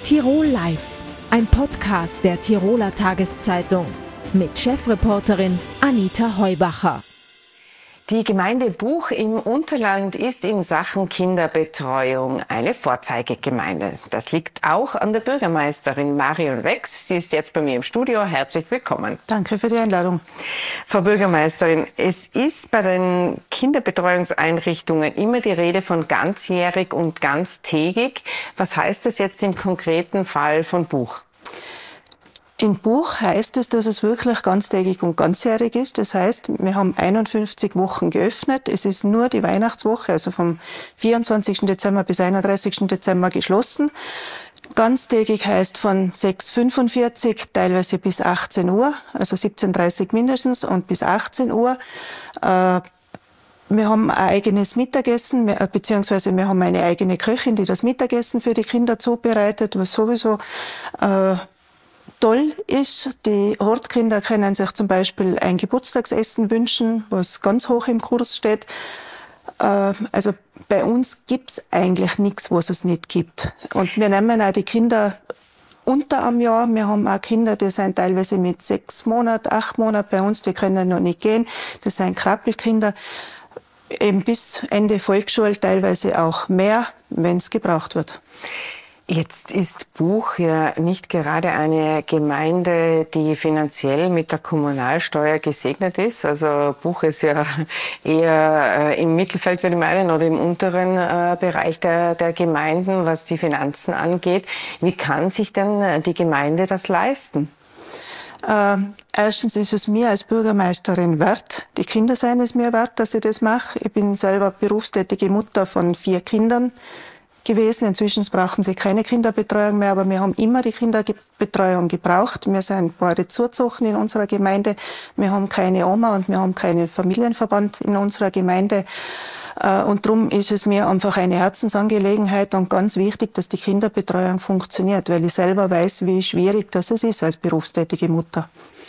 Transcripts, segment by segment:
Tirol Live, ein Podcast der Tiroler Tageszeitung mit Chefreporterin Anita Heubacher. Die Gemeinde Buch im Unterland ist in Sachen Kinderbetreuung eine Vorzeigegemeinde. Das liegt auch an der Bürgermeisterin Marion Wex. Sie ist jetzt bei mir im Studio. Herzlich willkommen. Danke für die Einladung. Frau Bürgermeisterin, es ist bei den Kinderbetreuungseinrichtungen immer die Rede von ganzjährig und ganztägig. Was heißt das jetzt im konkreten Fall von Buch? In Buch heißt es, dass es wirklich ganztägig und ganzjährig ist. Das heißt, wir haben 51 Wochen geöffnet. Es ist nur die Weihnachtswoche, also vom 24. Dezember bis 31. Dezember geschlossen. Ganztägig heißt von 6:45 Uhr teilweise bis 18 Uhr, also 17:30 Uhr mindestens und bis 18 Uhr. Wir haben ein eigenes Mittagessen, beziehungsweise wir haben eine eigene Köchin, die das Mittagessen für die Kinder zubereitet, was sowieso toll ist. Die Hortkinder können sich zum Beispiel ein Geburtstagsessen wünschen, was ganz hoch im Kurs steht. Also bei uns gibt's eigentlich nichts, was es nicht gibt. Und wir nehmen auch die Kinder unter am Jahr. Wir haben auch Kinder, die sind teilweise mit 6 Monaten, 8 Monaten bei uns, die können noch nicht gehen. Das sind Krabbelkinder, eben bis Ende Volksschule, teilweise auch mehr, wenn es gebraucht wird. Jetzt ist Buch ja nicht gerade eine Gemeinde, die finanziell mit der Kommunalsteuer gesegnet ist. Also Buch ist ja eher im Mittelfeld, würde ich meinen, oder im unteren Bereich der Gemeinden, was die Finanzen angeht. Wie kann sich denn die Gemeinde das leisten? Erstens ist es mir als Bürgermeisterin wert. Die Kinder seien es mir wert, dass ich das mache. Ich bin selber berufstätige Mutter von 4 Kindern gewesen. Inzwischen brauchen sie keine Kinderbetreuung mehr, aber wir haben immer die Kinderbetreuung gebraucht. Wir sind beide zugezogen in unserer Gemeinde. Wir haben keine Oma und wir haben keinen Familienverband in unserer Gemeinde. Und darum ist es mir einfach eine Herzensangelegenheit und ganz wichtig, dass die Kinderbetreuung funktioniert, weil ich selber weiß, wie schwierig das ist als berufstätige Mutter.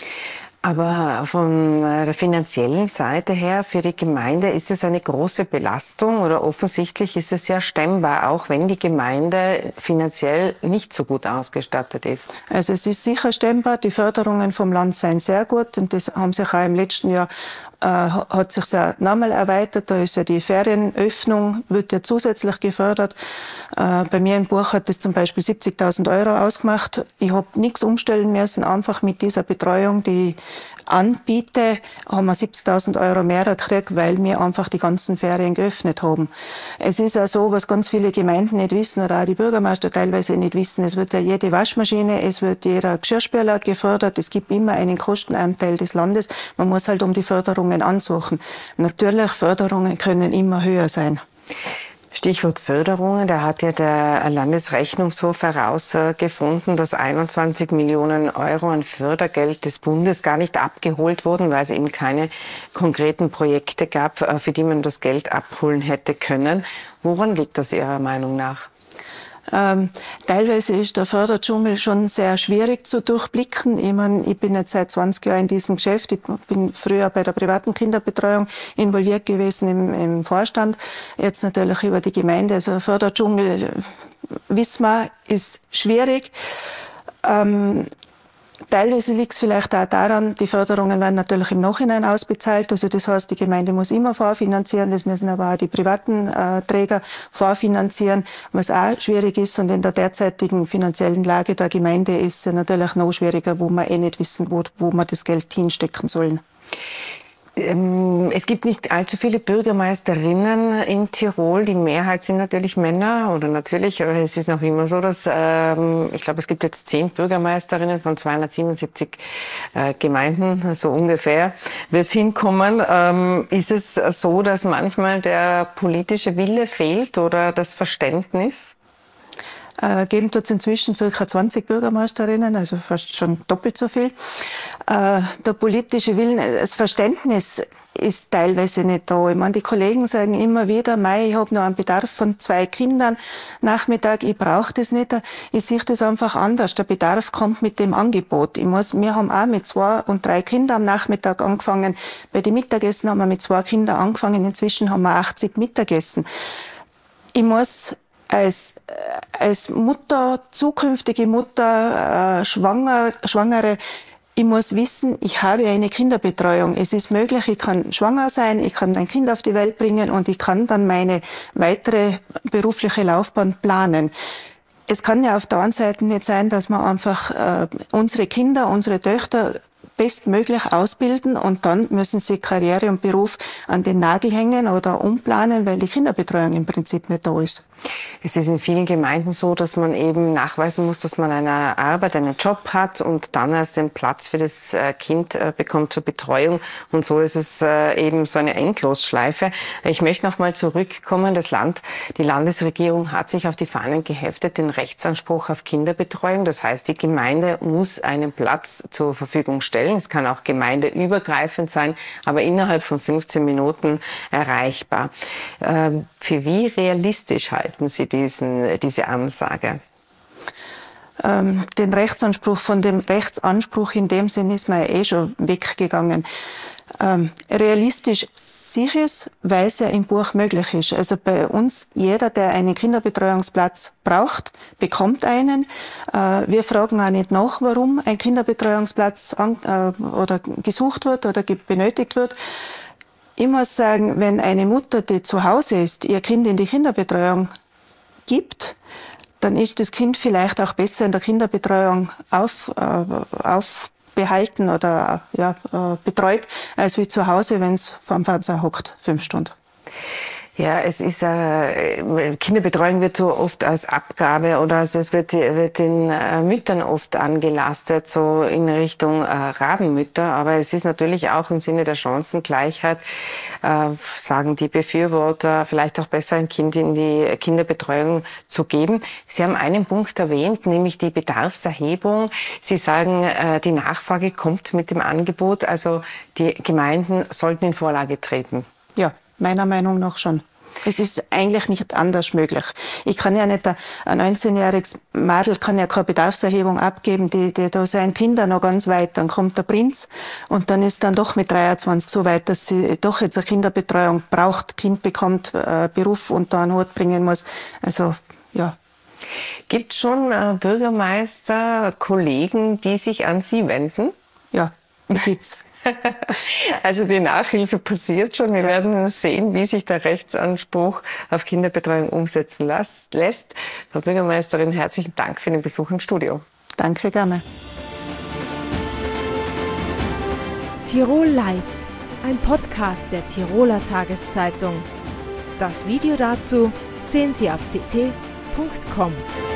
Aber von der finanziellen Seite her für die Gemeinde ist es eine große Belastung oder offensichtlich ist es ja stemmbar, auch wenn die Gemeinde finanziell nicht so gut ausgestattet ist. Also es ist sicher stemmbar. Die Förderungen vom Land sind sehr gut und das haben sich auch im letzten Jahr hat sich ja nochmal erweitert. Da ist ja die Ferienöffnung, wird ja zusätzlich gefördert. Bei mir im Buch hat das zum Beispiel 70.000 € ausgemacht. Ich habe nichts umstellen müssen, einfach mit dieser Betreuung, die ich anbiete, haben wir 70.000 € mehr gekriegt, weil wir einfach die ganzen Ferien geöffnet haben. Es ist auch so, was ganz viele Gemeinden nicht wissen oder auch die Bürgermeister teilweise nicht wissen, es wird ja jede Waschmaschine, es wird jeder Geschirrspüler gefördert, es gibt immer einen Kostenanteil des Landes. Man muss halt um die Förderungen ansuchen. Natürlich, Förderungen können immer höher sein. Stichwort Förderungen, da hat ja der Landesrechnungshof herausgefunden, dass 21 Millionen € an Fördergeld des Bundes gar nicht abgeholt wurden, weil es eben keine konkreten Projekte gab, für die man das Geld abholen hätte können. Woran liegt das Ihrer Meinung nach? Teilweise ist der Förderdschungel schon sehr schwierig zu durchblicken. Ich meine, ich bin jetzt seit 20 Jahren in diesem Geschäft. Ich bin früher bei der privaten Kinderbetreuung involviert gewesen im Vorstand. Jetzt natürlich über die Gemeinde. Also der Förderdschungel, wissen wir, ist schwierig. Teilweise liegt es vielleicht auch daran, die Förderungen werden natürlich im Nachhinein ausbezahlt. Also das heißt, die Gemeinde muss immer vorfinanzieren, das müssen aber auch die privaten Träger vorfinanzieren, was auch schwierig ist. Und in der derzeitigen finanziellen Lage der Gemeinde ist es natürlich noch schwieriger, wo wir nicht wissen, wo wir das Geld hinstecken sollen. Es gibt nicht allzu viele Bürgermeisterinnen in Tirol. Die Mehrheit sind natürlich Männer oder natürlich, aber es ist noch immer so, dass ich glaube, es gibt jetzt 10 Bürgermeisterinnen von 277 Gemeinden, so ungefähr wird es hinkommen. Ist es so, dass manchmal der politische Wille fehlt oder das Verständnis? Geben tut es inzwischen ca. 20 Bürgermeisterinnen, also fast schon doppelt so viel. Der politische Willen, das Verständnis ist teilweise nicht da. Ich meine, die Kollegen sagen immer wieder, ich habe noch einen Bedarf von 2 Kindern Nachmittag, ich brauche das nicht. Ich sehe das einfach anders. Der Bedarf kommt mit dem Angebot. Wir haben auch mit 2 und 3 Kindern am Nachmittag angefangen. Bei den Mittagessen haben wir mit 2 Kindern angefangen. Inzwischen haben wir 80 Mittagessen. Ich muss als Mutter, zukünftige Mutter, Schwangere, ich muss wissen, ich habe eine Kinderbetreuung. Es ist möglich, ich kann schwanger sein, ich kann ein Kind auf die Welt bringen und ich kann dann meine weitere berufliche Laufbahn planen. Es kann ja auf der einen Seite nicht sein, dass wir einfach unsere Kinder, unsere Töchter bestmöglich ausbilden und dann müssen sie Karriere und Beruf an den Nagel hängen oder umplanen, weil die Kinderbetreuung im Prinzip nicht da ist. Es ist in vielen Gemeinden so, dass man eben nachweisen muss, dass man eine Arbeit, einen Job hat und dann erst den Platz für das Kind bekommt zur Betreuung. Und so ist es eben so eine Endlosschleife. Ich möchte noch mal zurückkommen. Die Landesregierung hat sich auf die Fahnen geheftet, den Rechtsanspruch auf Kinderbetreuung. Das heißt, die Gemeinde muss einen Platz zur Verfügung stellen. Es kann auch gemeindeübergreifend sein, aber innerhalb von 15 Minuten erreichbar. Für wie realistisch halten Sie diese Ansage? Den Rechtsanspruch, von dem Rechtsanspruch in dem Sinn ist man ja schon weggegangen. Realistisch sicher, weil es ja im Buch möglich ist. Also bei uns, jeder, der einen Kinderbetreuungsplatz braucht, bekommt einen. Wir fragen auch nicht nach, warum ein Kinderbetreuungsplatz oder gesucht wird oder benötigt wird. Ich muss sagen, wenn eine Mutter, die zu Hause ist, ihr Kind in die Kinderbetreuung gibt, dann ist das Kind vielleicht auch besser in der Kinderbetreuung aufbehalten oder betreut, als wie zu Hause, wenn es vorm Fernseher hockt, 5 Stunden. Ja, es ist Kinderbetreuung wird so oft als Abgabe oder also es wird den Müttern oft angelastet, so in Richtung Rabenmütter. Aber es ist natürlich auch im Sinne der Chancengleichheit, sagen die Befürworter, vielleicht auch besser ein Kind in die Kinderbetreuung zu geben. Sie haben einen Punkt erwähnt, nämlich die Bedarfserhebung. Sie sagen, die Nachfrage kommt mit dem Angebot, also die Gemeinden sollten in Vorlage treten. Ja. Meiner Meinung nach schon. Es ist eigentlich nicht anders möglich. Ich kann ja nicht, ein 19-jähriges Mädel kann ja keine Bedarfserhebung abgeben, da sind Kinder noch ganz weit. Dann kommt der Prinz und dann ist dann doch mit 23 so weit, dass sie doch jetzt eine Kinderbetreuung braucht, Kind bekommt, Beruf unter einen Hut bringen muss. Also, ja. Gibt es schon Bürgermeister, Kollegen, die sich an Sie wenden? Ja, die gibt's. Also die Nachhilfe passiert schon. Wir werden sehen, wie sich der Rechtsanspruch auf Kinderbetreuung umsetzen lässt. Frau Bürgermeisterin, herzlichen Dank für den Besuch im Studio. Danke, gerne. Tirol Live, ein Podcast der Tiroler Tageszeitung. Das Video dazu sehen Sie auf tt.com.